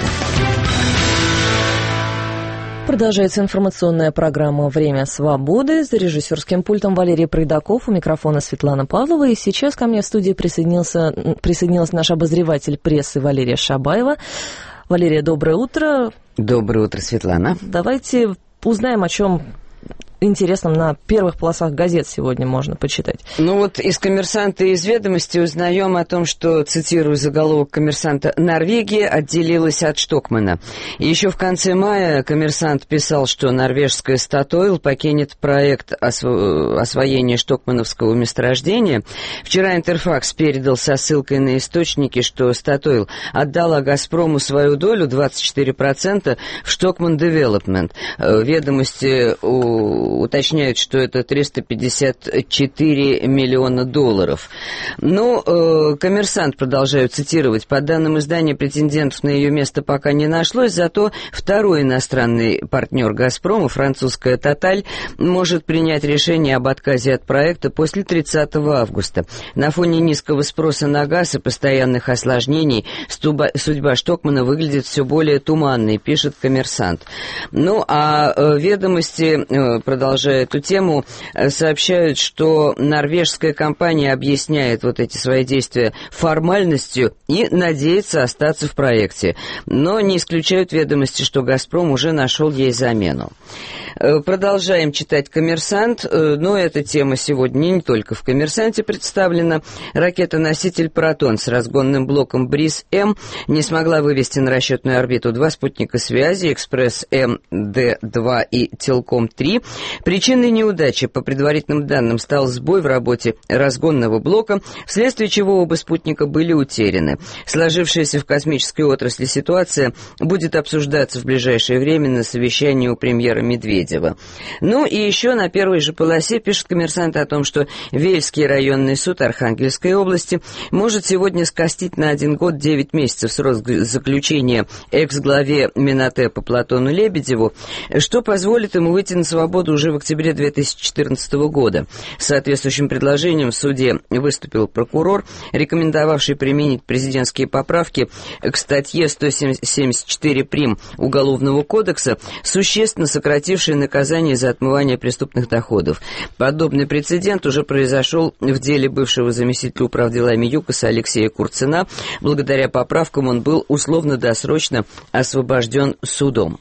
Продолжается информационная программа «Время свободы». За режиссерским пультом Валерий Пройдаков, у микрофона Светлана Павлова. И сейчас ко мне в студии присоединилась наш обозреватель прессы Валерия Шабаева. Валерия, доброе утро. Доброе утро, Светлана. Давайте узнаем, о чем интересном на первых полосах газет сегодня можно почитать. Ну вот из «Коммерсанта» и из «Ведомости» узнаем о том, что, цитирую заголовок «Коммерсанта», Норвегия отделилась от Штокмана. И еще в конце мая «Коммерсант» писал, что норвежская «Статойл» покинет проект освоения штокмановского месторождения. Вчера «Интерфакс» передал со ссылкой на источники, что «Статойл» отдала «Газпрому» свою долю 24% в «Штокман Девелопмент». «Ведомости» уточняют, что это 354 миллиона долларов. Но «Коммерсант» продолжают цитировать. По данным издания, претендентов на ее место пока не нашлось, зато второй иностранный партнер «Газпрома», французская «Тоталь», может принять решение об отказе от проекта после 30 августа. На фоне низкого спроса на газ и постоянных осложнений судьба Штокмана выглядит все более туманной, пишет «Коммерсант». Ну, а «Ведомости», продолжая эту тему, сообщают, что норвежская компания объясняет вот эти свои действия формальностью и надеется остаться в проекте. Но не исключают «Ведомости», что «Газпром» уже нашел ей замену. Продолжаем читать «Коммерсант», но эта тема сегодня не только в «Коммерсанте» представлена. Ракета-носитель «Протон» с разгонным блоком «Бриз-М» не смогла вывести на расчетную орбиту два спутника связи «Экспресс-МД-2» и «Телком-3». Причиной неудачи, по предварительным данным, стал сбой в работе разгонного блока, вследствие чего оба спутника были утеряны. Сложившаяся в космической отрасли ситуация будет обсуждаться в ближайшее время на совещании у премьера Медведева. Ну и еще на первой же полосе пишет «Коммерсант» о том, что Вельский районный суд Архангельской области может сегодня скостить на 1 год 9 месяцев срок заключения экс-главе Минотепа Платону Лебедеву, что позволит ему выйти на свободу уже в октябре 2014 года. С соответствующим предложением в суде выступил прокурор, рекомендовавший применить президентские поправки к статье 174 прим. Уголовного кодекса, существенно сократившие наказание за отмывание преступных доходов. Подобный прецедент уже произошел в деле бывшего заместителя управделами ЮКОСа Алексея Курцина. Благодаря поправкам он был условно-досрочно освобожден судом.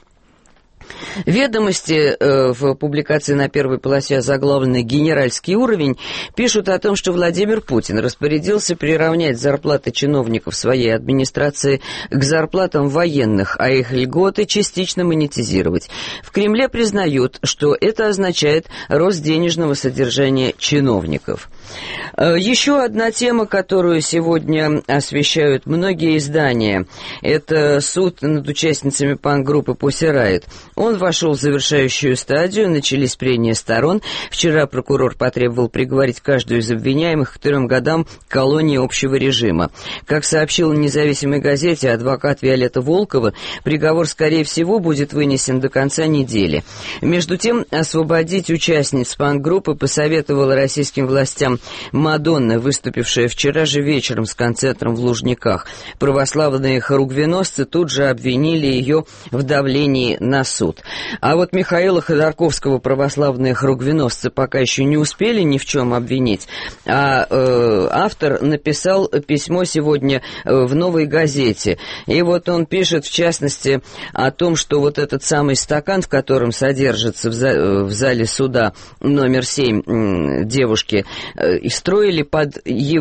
«Ведомости» в публикации на первой полосе озаглавленной «Генеральский уровень» пишут о том, что Владимир Путин распорядился приравнять зарплаты чиновников своей администрации к зарплатам военных, а их льготы частично монетизировать. В Кремле признают, что это означает рост денежного содержания чиновников. Еще одна тема, которую сегодня освещают многие издания, это суд над участницами панк-группы Pussy Riot. Он вошел в завершающую стадию, начались прения сторон. Вчера прокурор потребовал приговорить каждую из обвиняемых к 3 годам колонии общего режима. Как сообщила независимой газете адвокат Виолетта Волкова, приговор, скорее всего, будет вынесен до конца недели. Между тем, освободить участниц панк-группы посоветовала российским властям Мадонна, выступившая вчера же вечером с концертом в Лужниках. Православные хоругвеносцы тут же обвинили ее в давлении на суд. А вот Михаила Ходорковского православные хоругвеносцы пока еще не успели ни в чем обвинить, а автор написал письмо сегодня в «Новой газете». И вот он пишет, в частности, о том, что вот этот самый стакан, в котором содержится в зале суда номер 7 девушки, строили под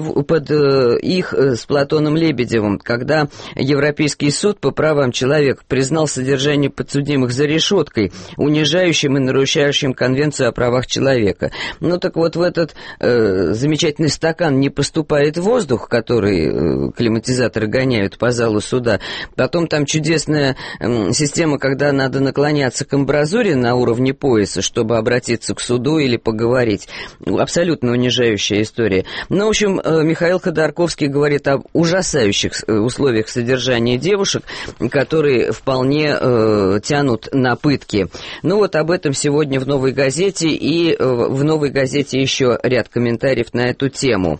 их с Платоном Лебедевым, когда Европейский суд по правам человека признал содержание подсудимых за решеткой унижающим и нарушающим Конвенцию о правах человека. Ну так вот, в этот замечательный стакан не поступает воздух, который климатизаторы гоняют по залу суда. Потом там чудесная система, когда надо наклоняться к амбразуре на уровне пояса, чтобы обратиться к суду или поговорить. Абсолютно унижающая история. Ну, в общем, Михаил Ходорковский говорит об ужасающих условиях содержания девушек, которые вполне тянут на пытки. Ну вот об этом сегодня в «Новой газете», и в «Новой газете» еще ряд комментариев на эту тему.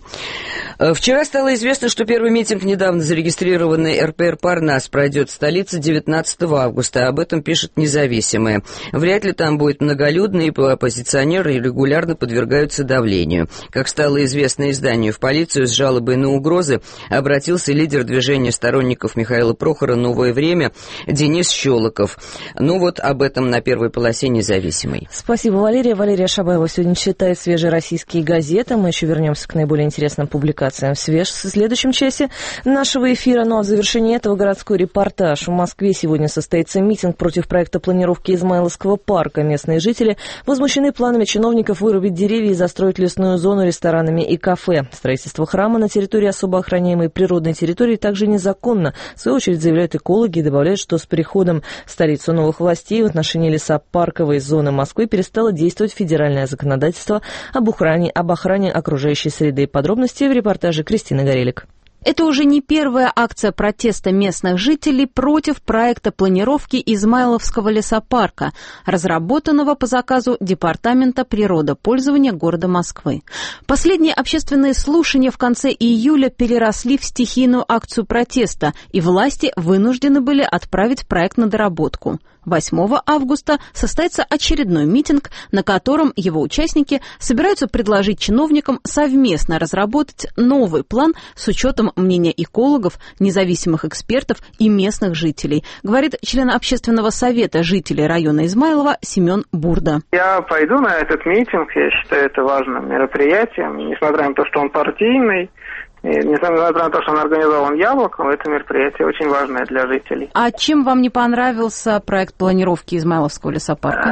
Вчера стало известно, что первый митинг недавно зарегистрированный РПР «Парнас» пройдет в столице 19 августа. Об этом пишет «Независимое». Вряд ли там будет многолюдно, и оппозиционеры регулярно подвергаются давлению. Как стало известно изданию, в полицию с жалобой на угрозы обратился лидер движения сторонников Михаила Прохора «Новое время» Денис Щелоков. Ну вот об этом на первой полосе «Независимой». Спасибо, Валерия. Валерия Шабаева сегодня читает свежие российские газеты. Мы еще вернемся к наиболее интересным публикациям в следующем часе нашего эфира. Ну а в завершении этого городской репортаж. В Москве сегодня состоится митинг против проекта планировки Измайловского парка. Местные жители возмущены планами чиновников вырубить деревья и застроить лесную зону ресторанами и кафе. Строительство храма на территории особо охраняемой природной территории также незаконно. В свою очередь заявляют экологи и добавляют, что с приходом в столицу новых властей в отношении лесопарковой зоны Москвы перестало действовать федеральное законодательство об охране окружающей среды. Подробности в репортаже Кристины Горелик. Это уже не первая акция протеста местных жителей против проекта планировки Измайловского лесопарка, разработанного по заказу Департамента природопользования города Москвы. Последние общественные слушания в конце июля переросли в стихийную акцию протеста, и власти вынуждены были отправить проект на доработку. 8 августа состоится очередной митинг, на котором его участники собираются предложить чиновникам совместно разработать новый план с учетом мнения экологов, независимых экспертов и местных жителей, говорит член общественного совета жителей района Измайлова Семен Бурда. Я пойду на этот митинг, я считаю это важным мероприятием, несмотря на то, что он партийный. Несмотря на то, что он организован Яблоком, это мероприятие очень важное для жителей. А чем вам не понравился проект планировки Измайловского лесопарка?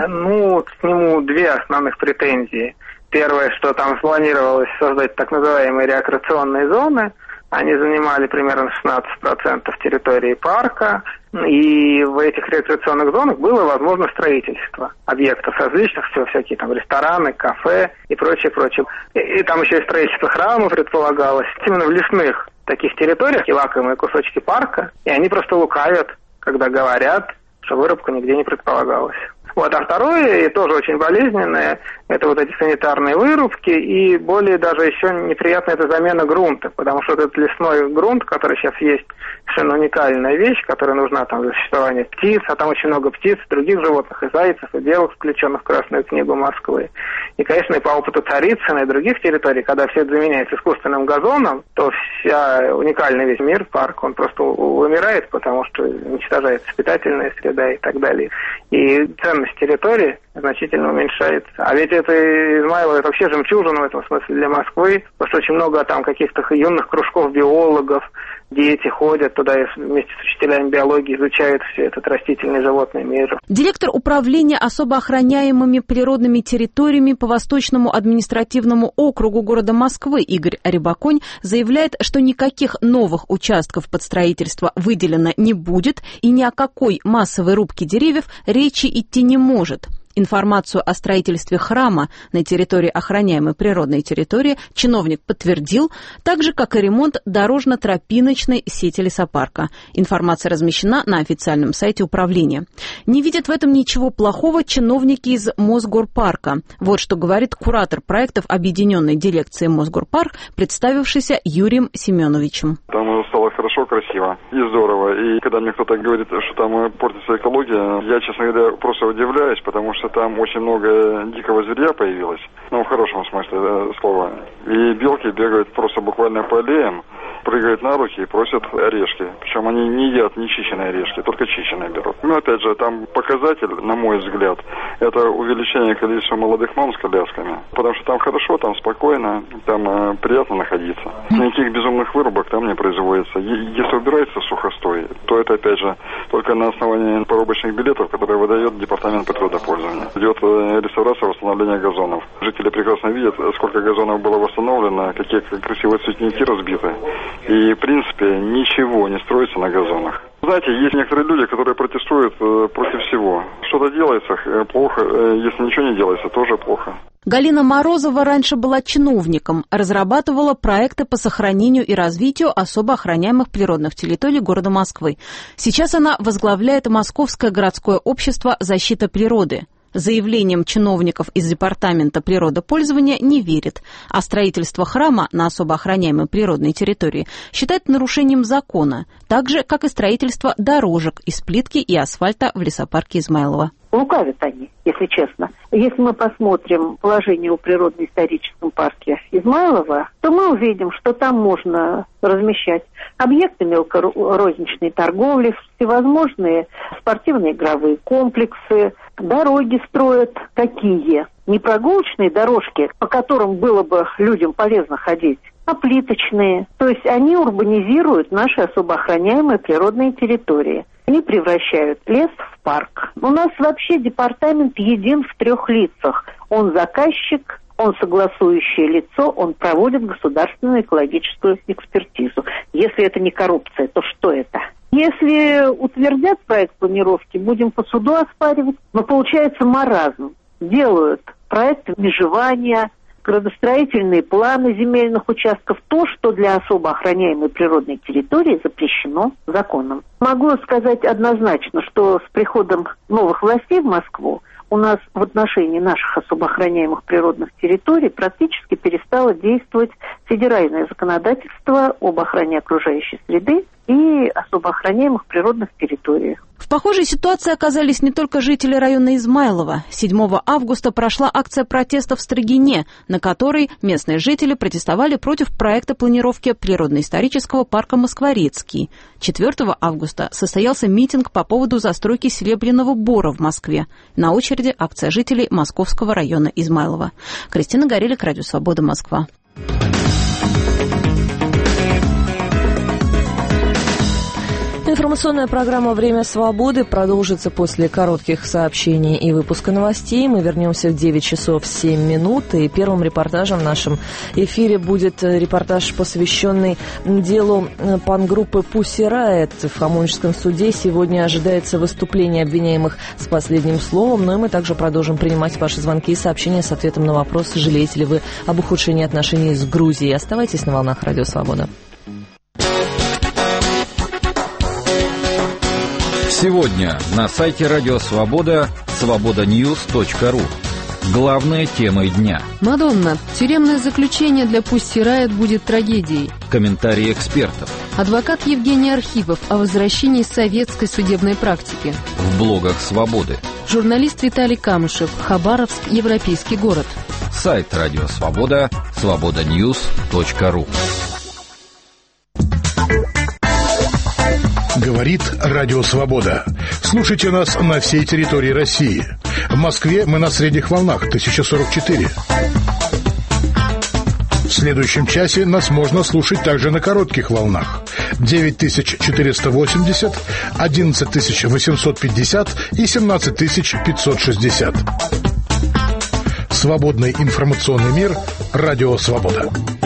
К нему две основных претензии. Первое, что там планировалось создать так называемые рекреационные зоны. Они занимали примерно 16% территории парка, и в этих рекреационных зонах было возможно строительство объектов различных, всякие там рестораны, кафе и прочее. И там еще и строительство храма предполагалось. Именно в лесных таких территориях и лакомые кусочки парка, и они просто лукавят, когда говорят, что вырубка нигде не предполагалась. А второе, и тоже очень болезненное, это вот эти санитарные вырубки, и более даже еще неприятно это замена грунта, потому что этот лесной грунт, который сейчас есть, совершенно уникальная вещь, которая нужна там для существования птиц, а там очень много птиц, других животных, и зайцев, и белок, включенных в Красную книгу Москвы. И, конечно, и по опыту Царицына и других территорий, когда все это заменяется искусственным газоном, то вся уникальный весь мир, парк, он просто вымирает, потому что уничтожается питательная среда и так далее. И ценность территории значительно уменьшается. А ведь это Измайлово, это вообще жемчужина в этом смысле для Москвы, потому что очень много там каких-то юных кружков биологов, дети ходят туда и вместе с учителями биологии изучают все этот растительный и животный мир. Директор управления особо охраняемыми природными территориями по Восточному административному округу города Москвы Игорь Рябаконь заявляет, что никаких новых участков под строительство выделено не будет и ни о какой массовой рубке деревьев речи идти не может. Информацию о строительстве храма на территории охраняемой природной территории чиновник подтвердил, так же, как и ремонт дорожно-тропиночной сети лесопарка. Информация размещена на официальном сайте управления. Не видят в этом ничего плохого чиновники из Мосгорпарка. Вот что говорит куратор проектов Объединенной дирекции Мосгорпарк, представившийся Юрием Семеновичем. Там стало хорошо, красиво и здорово. И когда мне кто-то говорит, что там портится экология, я, честно говоря, просто удивляюсь, потому что там очень много дикого зверя появилось, ну, в хорошем смысле слова. И белки бегают просто буквально по аллеям, прыгают на руки и просят орешки. Причем они не едят нечищенные орешки, только чищенные берут. Ну, опять же, там показатель, на мой взгляд, это увеличение количества молодых мам с колясками. Потому что там хорошо, там спокойно, там приятно находиться. Никаких безумных вырубок там не производится. Если убирается сухостой, то это, опять же, только на основании порубочных билетов, которые выдает Департамент природопользования. Идет реставрация, восстановление газонов. Жители прекрасно видят, сколько газонов было восстановлено, какие красивые цветники разбиты. И, в принципе, ничего не строится на газонах. Знаете, есть некоторые люди, которые протестуют против всего. Что-то делается плохо, если ничего не делается, тоже плохо. Галина Морозова раньше была чиновником, разрабатывала проекты по сохранению и развитию особо охраняемых природных территорий города Москвы. Сейчас она возглавляет Московское городское общество «Защита природы». Заявлениям чиновников из Департамента природопользования не верит, а строительство храма на особо охраняемой природной территории считает нарушением закона, так же, как и строительство дорожек из плитки и асфальта в лесопарке Измайлово. Лукавят они, если честно. Если мы посмотрим положение о природно-историческом парке Измайлово, то мы увидим, что там можно размещать объекты мелкорозничной торговли, всевозможные спортивные игровые комплексы, дороги строят. Какие? Не прогулочные дорожки, по которым было бы людям полезно ходить, а плиточные. То есть они урбанизируют наши особо охраняемые природные территории. Они превращают лес в парк. У нас вообще департамент един в 3 лицах. Он заказчик, он согласующее лицо, он проводит государственную экологическую экспертизу. Если это не коррупция, то что это? Если утвердят проект планировки, будем по суду оспаривать. Но получается маразм. Делают проекты межевания, градостроительные планы земельных участков, то, что для особо охраняемой природной территории запрещено законом. Могу сказать однозначно, что с приходом новых властей в Москву у нас в отношении наших особо охраняемых природных территорий практически перестало действовать федеральное законодательство об охране окружающей среды и особо охраняемых природных территориях. В похожей ситуации оказались не только жители района Измайлово. 7 августа прошла акция протеста в Строгине, на которой местные жители протестовали против проекта планировки природно-исторического парка Москворецкий. 4 августа состоялся митинг по поводу застройки Серебряного Бора в Москве. На очереди акция жителей Московского района Измайлово. Кристина Горелик, Радио Свобода, Москва. Информационная программа «Время свободы» продолжится после коротких сообщений и выпуска новостей. Мы вернемся в 9 часов 7 минут. И первым репортажем в нашем эфире будет репортаж, посвященный делу панк-группы Pussy Riot. В Хамовническом суде сегодня ожидается выступление обвиняемых с последним словом. Но и мы также продолжим принимать ваши звонки и сообщения с ответом на вопрос, жалеете ли вы об ухудшении отношений с Грузией. Оставайтесь на волнах Радио Свобода. Сегодня на сайте Радио Свобода свободаньюз.ру. Главные темы дня. Мадонна. Тюремное заключение для Pussy Riot будет трагедией. Комментарии экспертов. Адвокат Евгений Архипов о возвращении советской судебной практики. В блогах Свободы. Журналист Виталий Камышев. Хабаровск. Европейский город. Сайт Радио Свобода свободаньюз.ру. Говорит Радио Свобода. Слушайте нас на всей территории России. В Москве мы на средних волнах 1044. В следующем часе нас можно слушать также на коротких волнах 9480, 11850 и 17560. Свободный информационный мир. Радио Свобода.